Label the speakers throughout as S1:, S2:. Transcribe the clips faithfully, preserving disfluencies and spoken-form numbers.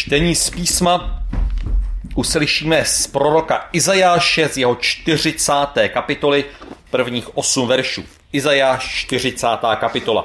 S1: Čtení z písma uslyšíme z proroka Izajáše z jeho čtyřicáté kapitoly, prvních osm veršů. Izajáš čtyřicátá kapitola.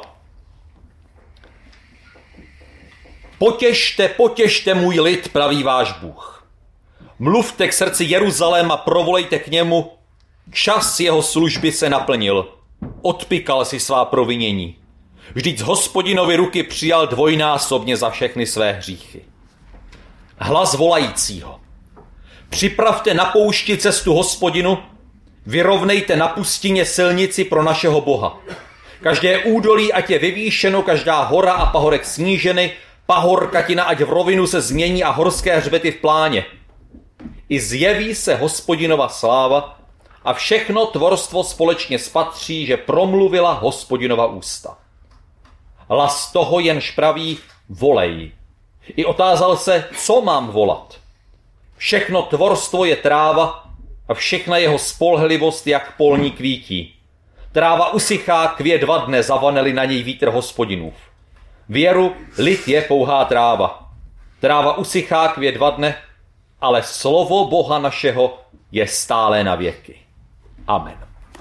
S1: Potěšte, potěšte můj lid, praví váš Bůh. Mluvte k srdci Jeruzaléma, provolejte k němu. Čas jeho služby se naplnil. Odpykal si svá provinění. Vždyť z Hospodinovy ruky přijal dvojnásobně za všechny své hříchy. Hlas volajícího. Připravte na poušti cestu Hospodinu, vyrovnejte na pustině silnici pro našeho Boha. Každé údolí ať je vyvýšeno, každá hora a pahorek sníženy, pahorkatina ať v rovinu se změní a horské hřbety v pláně. I zjeví se Hospodinova sláva a všechno tvorstvo společně spatří, že promluvila Hospodinova ústa. Hlas toho jenž praví, volej. I otázal se, co mám volat. Všechno tvorstvo je tráva a všechna jeho spolehlivost jak polní kvítí. Tráva usychá, kvě dva dne, zavaneli na něj vítr Hospodinův. Věru, lid je pouhá tráva. Tráva usychá, kvě dva dne, ale slovo Boha našeho je stále na věky. Amen.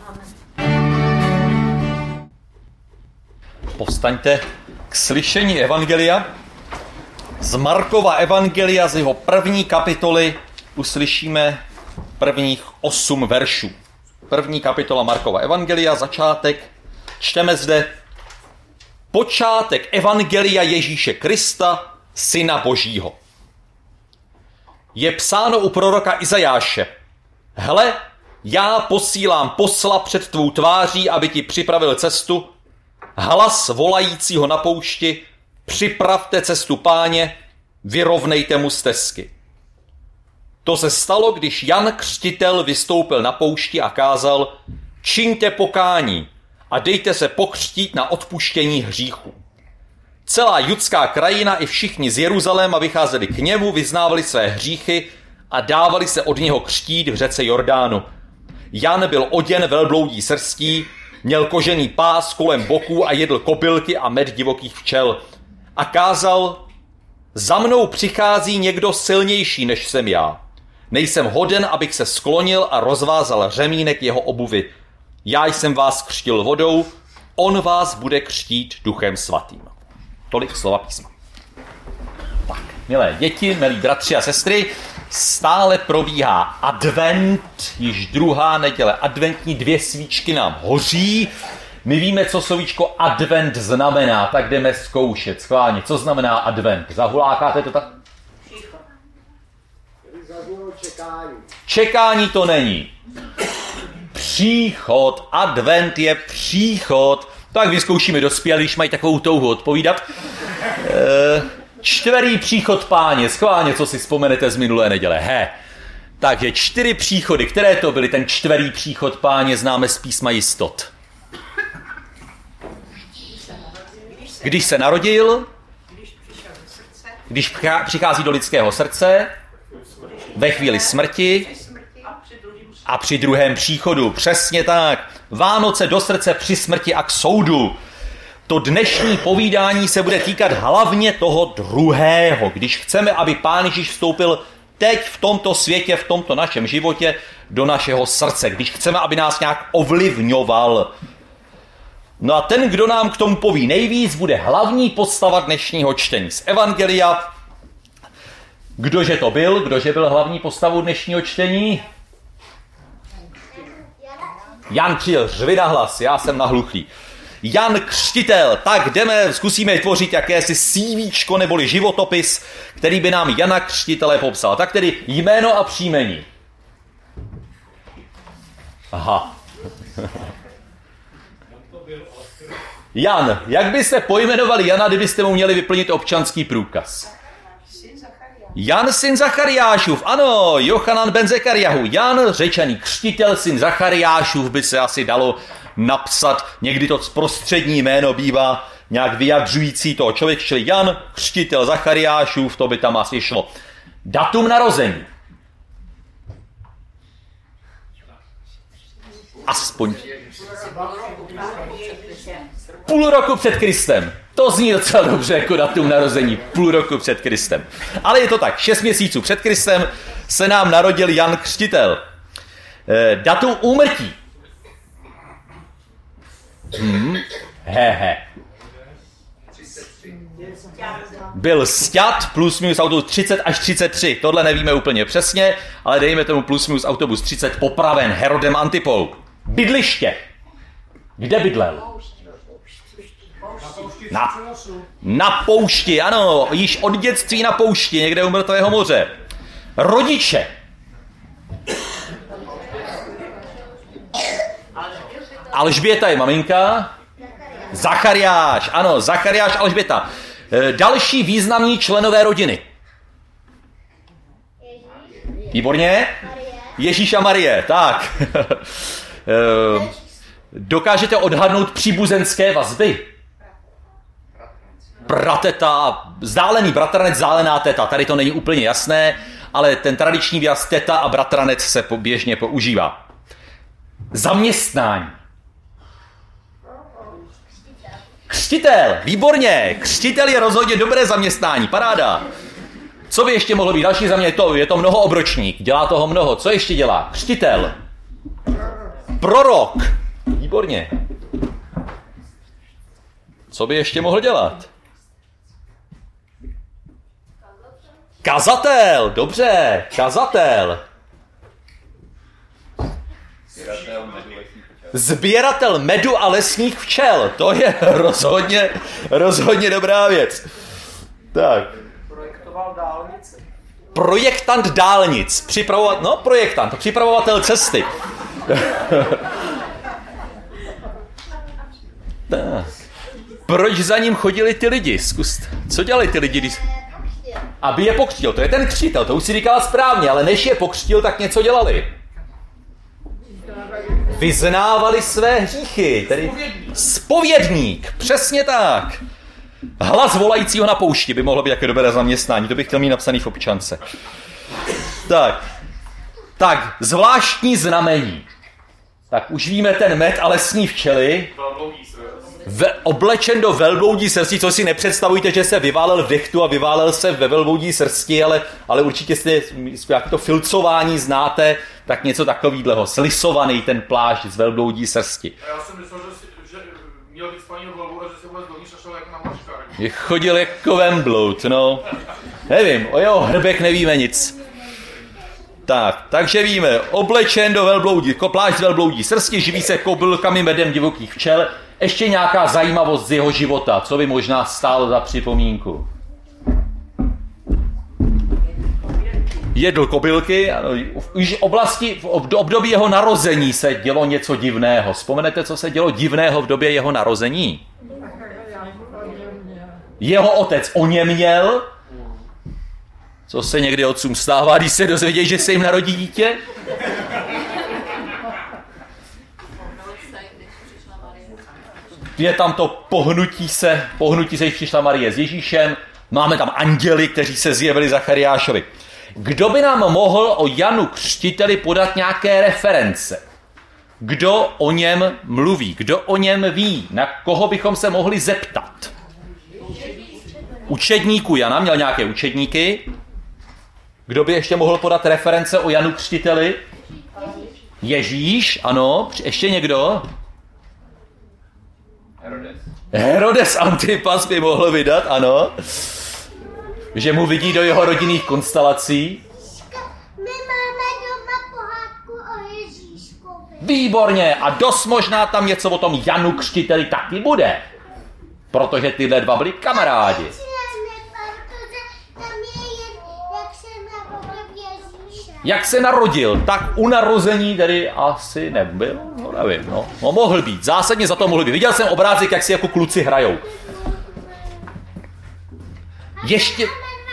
S1: Povstaňte k slyšení evangelia. Z Markova evangelia z jeho první kapitoly uslyšíme prvních osm veršů. První kapitola Markova evangelia, začátek. Čteme zde počátek evangelia Ježíše Krista, Syna Božího. Je psáno u proroka Izajáše. Hle, já posílám posla před tvou tváří, aby ti připravil cestu. Hlas volajícího na poušti, připravte cestu Páně, vyrovnejte mu stezky. To se stalo, když Jan Křtitel vystoupil na poušti a kázal, čiňte pokání a dejte se pokřtít na odpuštění hříchů. Celá judská krajina i všichni z Jeruzaléma vycházeli k němu, vyznávali své hříchy a dávali se od něho křtít v řece Jordánu. Jan byl oděn velbloudí srstí, měl kožený pás kolem boků a jedl kobylky a med divokých včel. A kázal, za mnou přichází někdo silnější, než jsem já. Nejsem hoden, abych se sklonil a rozvázal řemínek jeho obuvy. Já jsem vás křtil vodou, on vás bude křtít Duchem Svatým. Tolik slova písma. Tak, milé děti, milí bratři a sestry, stále probíhá advent, již druhá neděle adventní, dvě svíčky nám hoří. My víme, co slovíčko advent znamená, tak jdeme zkoušet schválně. Co znamená advent? Zahulákáte to tak?
S2: Čekání.
S1: Čekání to není. Příchod, advent je příchod. Tak vyzkoušíme dospělí, když mají takovou touhu odpovídat. E, čtverý příchod Páně, schválně, co si vzpomenete z minulé neděle. He. Takže čtyři příchody, které to byly, ten čtverý příchod Páně známe z písma jistot. Když se narodil, když přichází do lidského srdce, ve chvíli smrti a při druhém příchodu. Přesně tak. Vánoce do srdce při smrti a k soudu. To dnešní povídání se bude týkat hlavně toho druhého. Když chceme, aby Pán Ježíš vstoupil teď v tomto světě, v tomto našem životě do našeho srdce. Když chceme, aby nás nějak ovlivňoval. No a ten, kdo nám k tomu poví nejvíc, bude hlavní postava dnešního čtení z evangelia. Kdože to byl? Kdože byl hlavní postavou dnešního čtení? Jan Křtitel, řvi na hlas, já jsem nahluchlý. Jan Křtitel, tak jdeme, zkusíme tvořit jakési CVčko neboli životopis, který by nám Jana Křtitele popsal. Tak tedy jméno a příjmení. Aha. Jan, jak byste pojmenovali Jana, kdybyste mu měli vyplnit občanský průkaz? Jan, syn Zachariášův, ano, Jochanan ben Zekariahu. Jan, řečený křtitel, syn Zachariášův, by se asi dalo napsat. Někdy to prostřední jméno bývá nějak vyjadřující toho člověk, čili Jan, křtitel Zachariášův, to by tam asi šlo. Datum narození. Aspoň Půl roku před Kristem. To zní docela dobře jako datum narození. Půl roku před Kristem. Ale je to tak. Šest měsíců před Kristem se nám narodil Jan Křtitel. E, datum úmrtí. Hmm. Hehe. Byl sťat plus minus autobus třicet až třicet tři. Tohle nevíme úplně přesně, ale dejme tomu plus minus autobus třicet popraven Herodem Antipou. Bydliště. Kde bydlel? Na, na poušti, ano, již od dětství na poušti, někde u Mrtvého moře. Rodiče. Alžběta je maminka. Zachariáš, ano, Zachariáš, Alžběta. E, další významní členové rodiny. Výborně. Ježíš a Marie, tak. e, dokážete odhadnout příbuzenské vazby? Brateta, vzdálený bratranec, vzdálená teta. Tady to není úplně jasné, ale ten tradiční výraz teta a bratranec se běžně používá. Zaměstnání. Křtitel, výborně. Křtitel je rozhodně dobré zaměstnání, paráda. Co by ještě mohlo být? Další za mě je to, je to mnohoobročník, dělá toho mnoho. Co ještě dělá? Křtitel. Prorok. Výborně. Co by ještě mohl dělat? Kazatel, dobře, kazatel. Sběratel medu a lesních včel, to je rozhodně, rozhodně dobrá věc. Tak.
S2: Projektoval dálnice.
S1: Projektant dálnic, připravovat, no projektant, připravovatel cesty. Tak. Proč za ním chodili ty lidi? Zkuste. Co dělali ty lidi? Aby je pokřtil. To je ten křtitel, to už si říkala správně, ale než je pokřtil, tak něco dělali. Vyznávali své hříchy, tedy zpovědník, přesně tak. Hlas volajícího na poušti by mohlo být jaké dobré zaměstnání, to bych chtěl mít napsaný v občance. Tak, tak, zvláštní znamení. Tak už víme ten med a lesní včely. Ve, oblečen do velbloudí srsti, co si nepředstavujte, že se vyválel v dechtu a vyválel se ve velbloudí srsti, ale, ale určitě si nějaké to filcování znáte, tak něco takového, slisovaný ten plášť z velbloudí srsti.
S3: A já jsem myslel, že, že měl být spaní v hlavu a že se vůbec dovnitř a šel jak na mačkár.
S1: Chodil jako Wembloud, no. Nevím, o jeho hrbek nevíme nic. Tak, takže víme, oblečen do velbloudí, plášť z velbloudí srsti, živí se kobylkami, medem divokých včel. Ještě nějaká zajímavost z jeho života, co by možná stálo za připomínku. Jedl kobylky, už v oblasti, v období jeho narození se dělo něco divného. Vzpomenete, co se dělo divného v době jeho narození? Jeho otec oněměl. Co se někdy otcům stává, když se dozvědějí, že se jim narodí dítě? Je tam to pohnutí se, pohnutí se, když přišla Marie s Ježíšem. Máme tam anděli, kteří se zjevili Zachariášovi. Kdo by nám mohl o Janu Křtiteli podat nějaké reference? Kdo o něm mluví? Kdo o něm ví? Na koho bychom se mohli zeptat? Učedníků Jana, měl nějaké učedníky. Kdo by ještě mohl podat reference o Janu Křtiteli? Ježíš, ano. Ještě někdo?
S3: Herodes.
S1: Herodes Antipas by mohl vydat, ano. Že mu vidí do jeho rodinných konstelací.
S4: My máme doma pohádku o Ježíškovi.
S1: Výborně. A dost možná tam něco o tom Janu Křtiteli taky bude. Protože tyhle dva byli kamarádi. Jak se narodil, tak u narození tedy asi nebyl, no nevím, no. no mohl být, zásadně za to mohl být. Viděl jsem obrázek, jak si jako kluci hrajou. Ještě...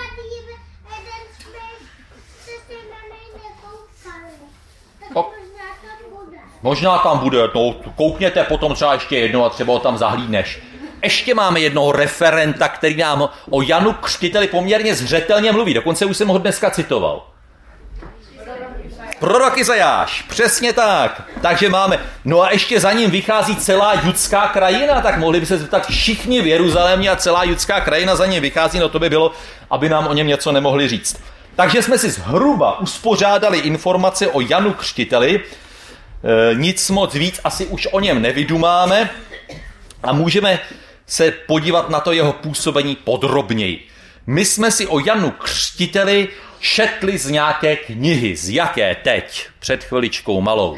S1: O... Možná tam bude, no koukněte potom třeba ještě jednou a třeba ho tam zahlídneš. Ještě máme jednoho referenta, který nám o Janu Křtiteli poměrně zřetelně mluví, dokonce už jsem ho dneska citoval. Prorok Izajáš, přesně tak. Takže máme, no a ještě za ním vychází celá judská krajina, tak mohli by se zeptat všichni v Jeruzalémě a celá judská krajina za ním vychází, no to by bylo, aby nám o něm něco nemohli říct. Takže jsme si zhruba uspořádali informace o Janu Křtiteli, e, nic moc víc asi už o něm nevydumáme a můžeme se podívat na to jeho působení podrobněji. My jsme si o Janu Křtiteli četli z nějaké knihy. Z jaké teď? Před chviličkou malou.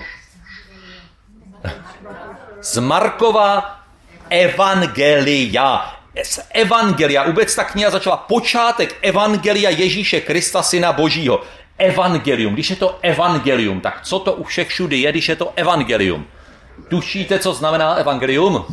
S1: Z Markova Evangelia. Z Evangelia. Vůbec ta kniha začala počátek Evangelia Ježíše Krista, syna Božího. Evangelium. Když je to evangelium, tak co to u všech všudy je, když je to evangelium? Tušíte, co znamená evangelium?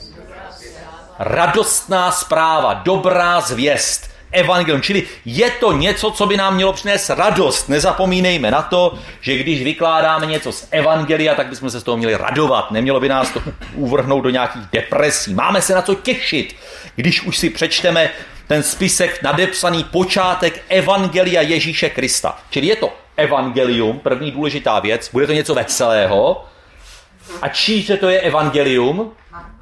S1: Radostná zpráva, dobrá zvěst. Evangelium, čili je to něco, co by nám mělo přinést radost. Nezapomínejme na to, že když vykládáme něco z evangelia, tak bychom se z toho měli radovat. Nemělo by nás to uvrhnout do nějakých depresí. Máme se na co těšit, když už si přečteme ten spisek nadepsaný počátek evangelia Ježíše Krista. Čili je to evangelium, první důležitá věc, bude to něco veselého. A číže to je evangelium?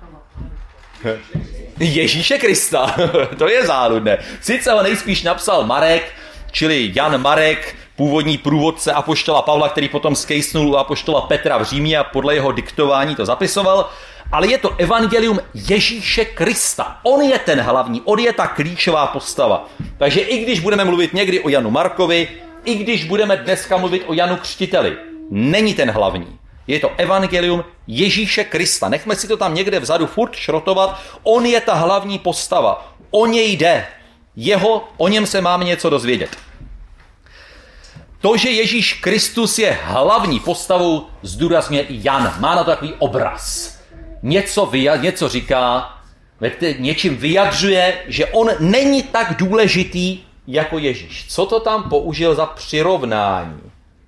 S1: Ježíše Krista, to je záludné. Sice ho nejspíš napsal Marek, čili Jan Marek, původní průvodce apoštola Pavla, který potom skejsnul u apoštola Petra v Římě a podle jeho diktování to zapisoval, ale je to evangelium Ježíše Krista. On je ten hlavní, on je ta klíčová postava. Takže i když budeme mluvit někdy o Janu Markovi, i když budeme dneska mluvit o Janu Křtiteli, není ten hlavní. Je to evangelium Ježíše Krista. Nechme si to tam někde vzadu furt šrotovat. On je ta hlavní postava. O něj jde. Jeho, o něm se máme něco dozvědět. To, že Ježíš Kristus je hlavní postavou, zdůrazňuje i Jan. Má na to takový obraz. Něco, vyja, něco říká, něčím vyjadřuje, že on není tak důležitý jako Ježíš. Co to tam použil za přirovnání?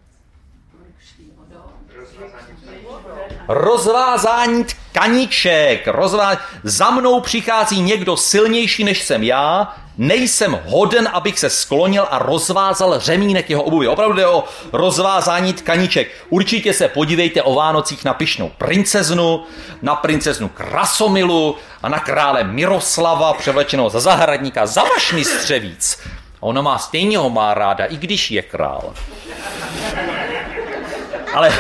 S1: Rozvázání tkaniček. Rozvá... Za mnou přichází někdo silnější než jsem já, nejsem hoden, abych se sklonil a rozvázal řemínek jeho obuvi. Opravdu jde o rozvázání tkaniček. Určitě se podívejte o Vánocích na pyšnou princeznu, na princeznu Krasomilu a na krále Miroslava, převlečeného za zahradníka, za vašmi střevíc. A ona má stejně ho má ráda, i když je král. Ale...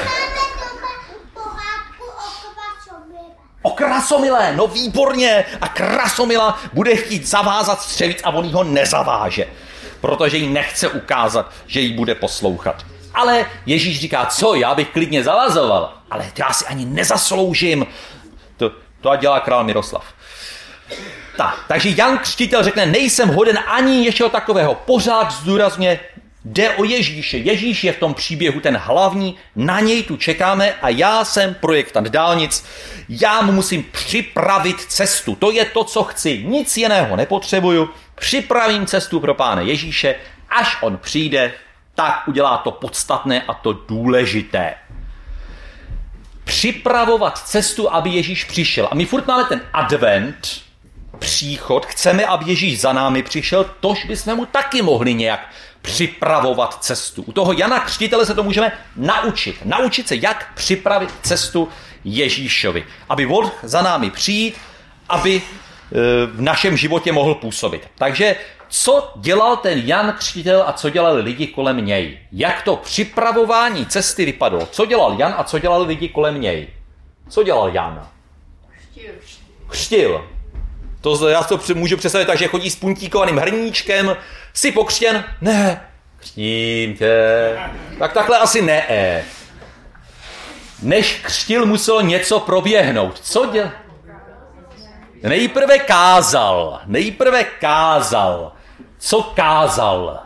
S1: O Krasomile, no výborně. A Krasomila bude chtít zavázat střevíc a on jí ho nezaváže, protože jí nechce ukázat, že jí bude poslouchat. Ale Ježíš říká, co, já bych klidně zavazoval, ale já si ani nezasloužím. To, to dělá král Miroslav. Tak, takže Jan Křtitel řekne, nejsem hoden ani něčeho takového. Pořád zdůrazně, jde o Ježíše. Ježíš je v tom příběhu ten hlavní, na něj tu čekáme a já jsem projektant dálnic, já mu musím připravit cestu. To je to, co chci, nic jiného nepotřebuju, připravím cestu pro Pána Ježíše, až on přijde, tak udělá to podstatné a to důležité. Připravovat cestu, aby Ježíš přišel. A my furt máme ten advent, příchod, chceme, aby Ježíš za námi přišel, tož bychom mu taky mohli nějak připravovat cestu. U toho Jana Křtitele se to můžeme naučit. Naučit se, jak připravit cestu Ježíšovi. Aby mohl za námi přijít, aby v našem životě mohl působit. Takže co dělal ten Jan Křtitel a co dělali lidi kolem něj? Jak to připravování cesty vypadalo? Co dělal Jan a co dělali lidi kolem něj? Co dělal Jan?
S2: Křtil.
S1: Křtil. To já to můžu představit tak, že chodí s puntíkovaným hrníčkem, jsi pokřtěn? Ne. Křtím tě. Tak takhle asi ne. Než křtil, muselo něco proběhnout. Co dělal? Nejprve kázal. Nejprve kázal. Co kázal?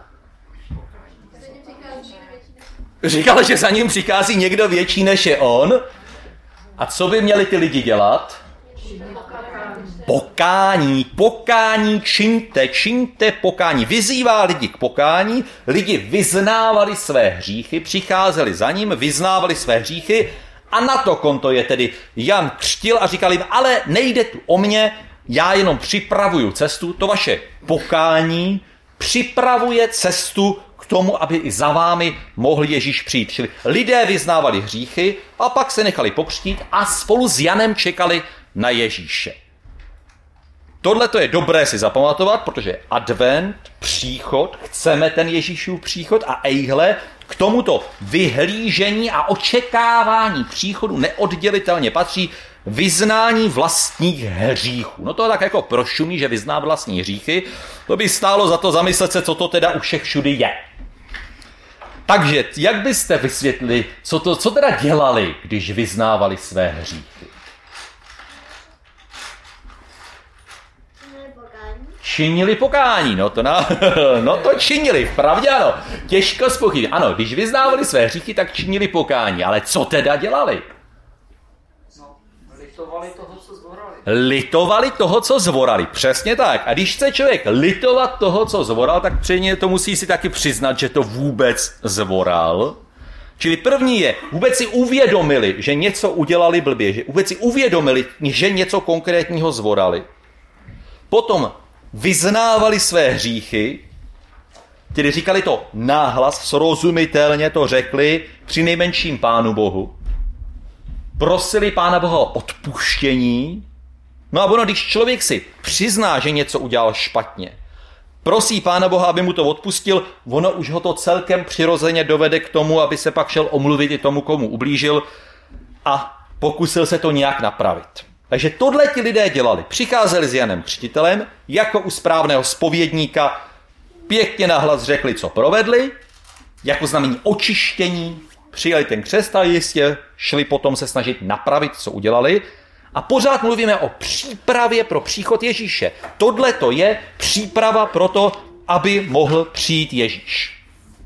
S1: Říkal, že za ním přichází někdo větší než je on. A co by měli ty lidi dělat? Pokání, pokání, čiňte, čiňte pokání. Vyzývá lidi k pokání, lidi vyznávali své hříchy, přicházeli za ním, vyznávali své hříchy a na to konto je tedy Jan křtil a říkal jim, ale nejde tu o mě, já jenom připravuju cestu, to vaše pokání, připravuje cestu k tomu, aby i za vámi mohl Ježíš přijít. Čili lidé vyznávali hříchy a pak se nechali pokřtít a spolu s Janem čekali na Ježíše. Tohle to je dobré si zapamatovat, protože advent, příchod, chceme ten Ježíšův příchod a ejhle, k tomuto vyhlížení a očekávání příchodu neoddělitelně patří vyznání vlastních hříchů. No to tak jako prošumí, že vyzná vlastní hříchy, to by stálo za to zamyslet se, co to teda u všech všudy je. Takže jak byste vysvětlili, co, to, co teda dělali, když vyznávali své hříchy? Činili pokání, no to, na, no to činili, vpravdě ano, těžko zpochybnit. Ano, když vyznávali své hříchy, tak činili pokání, ale co teda dělali?
S2: No, litovali toho, co zvorali.
S1: Litovali toho, co zvorali, přesně tak. A když chce člověk litovat toho, co zvoral, tak předně to musí si taky přiznat, že to vůbec zvoral. Čili první je, vůbec si uvědomili, že něco udělali blbě, že vůbec si uvědomili, že něco konkrétního zvorali. Potom vyznávali své hříchy, tedy říkali to náhlas, srozumitelně to řekli při nejmenším Pánu Bohu. Prosili Pána Boha o odpuštění. No a ono, když člověk si přizná, že něco udělal špatně, prosí Pána Boha, aby mu to odpustil, ono už ho to celkem přirozeně dovede k tomu, aby se pak šel omluvit i tomu, komu ublížil a pokusil se to nějak napravit. Takže tohle ti lidé dělali. Přicházeli s Janem Křtitelem, jako u správného zpovědníka, pěkně nahlas řekli, co provedli, jako znamení očištění, přijali ten křest a jistě šli potom se snažit napravit, co udělali. A pořád mluvíme o přípravě pro příchod Ježíše. Tohle to je příprava pro to, aby mohl přijít Ježíš.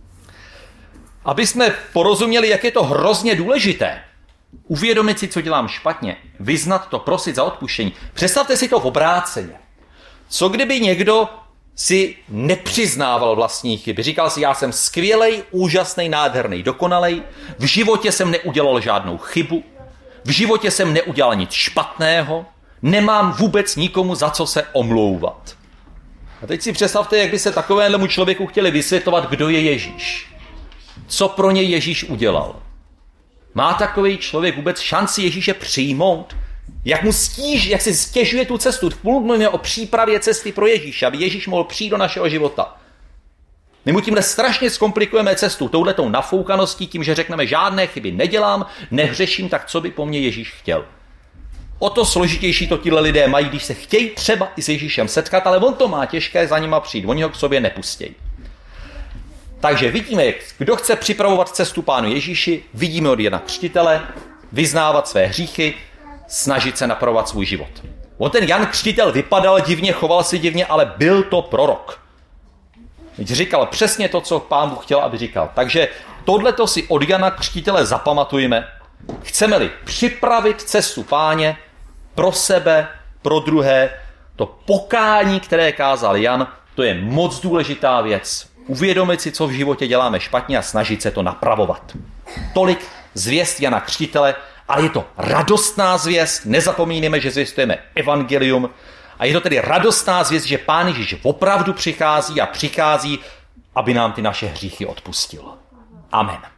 S1: Aby jsme porozuměli, jak je to hrozně důležité, uvědomit si, co dělám špatně, vyznat to, prosit za odpuštění. Představte si to v obráceně. Co kdyby někdo si nepřiznával vlastní chyby? Říkal si, já jsem skvělej, úžasnej, nádherný, dokonalej, v životě jsem neudělal žádnou chybu, v životě jsem neudělal nic špatného, nemám vůbec nikomu za co se omlouvat. A teď si představte, jak by se takovému člověku chtěli vysvětlovat, kdo je Ježíš. Co pro něj Ježíš udělal. Má takový člověk vůbec šanci Ježíše přijmout? Jak mu stíž, jak si stěžuje tu cestu? Mluvíme o přípravě cesty pro Ježíše, aby Ježíš mohl přijít do našeho života. My mu tímhle strašně zkomplikujeme cestu, touhletou nafoukaností, tím, že řekneme, žádné chyby nedělám, nehřeším, tak co by po mně Ježíš chtěl. O to složitější to tihle lidé mají, když se chtějí třeba i s Ježíšem setkat, ale on to má těžké za nima přijít, oni ho k sobě nepustějí. Takže vidíme, kdo chce připravovat cestu Pánu Ježíši, vidíme od Jana Křtitele, vyznávat své hříchy, snažit se napravovat svůj život. On ten Jan Křtitel vypadal divně, choval se divně, ale byl to prorok. Říkal přesně to, co Pán Bůh chtěl, aby říkal. Takže tohleto si od Jana Křtitele zapamatujeme. Chceme-li připravit cestu Páně pro sebe, pro druhé, to pokání, které kázal Jan, to je moc důležitá věc. Uvědomit si, co v životě děláme špatně a snažit se to napravovat. Tolik zvěst Jana Křtitele, ale je to radostná zvěst. Nezapomínejme, že zvěstujeme evangelium. A je to tedy radostná zvěst, že Pán Ježíš opravdu přichází a přichází, aby nám ty naše hříchy odpustil. Amen.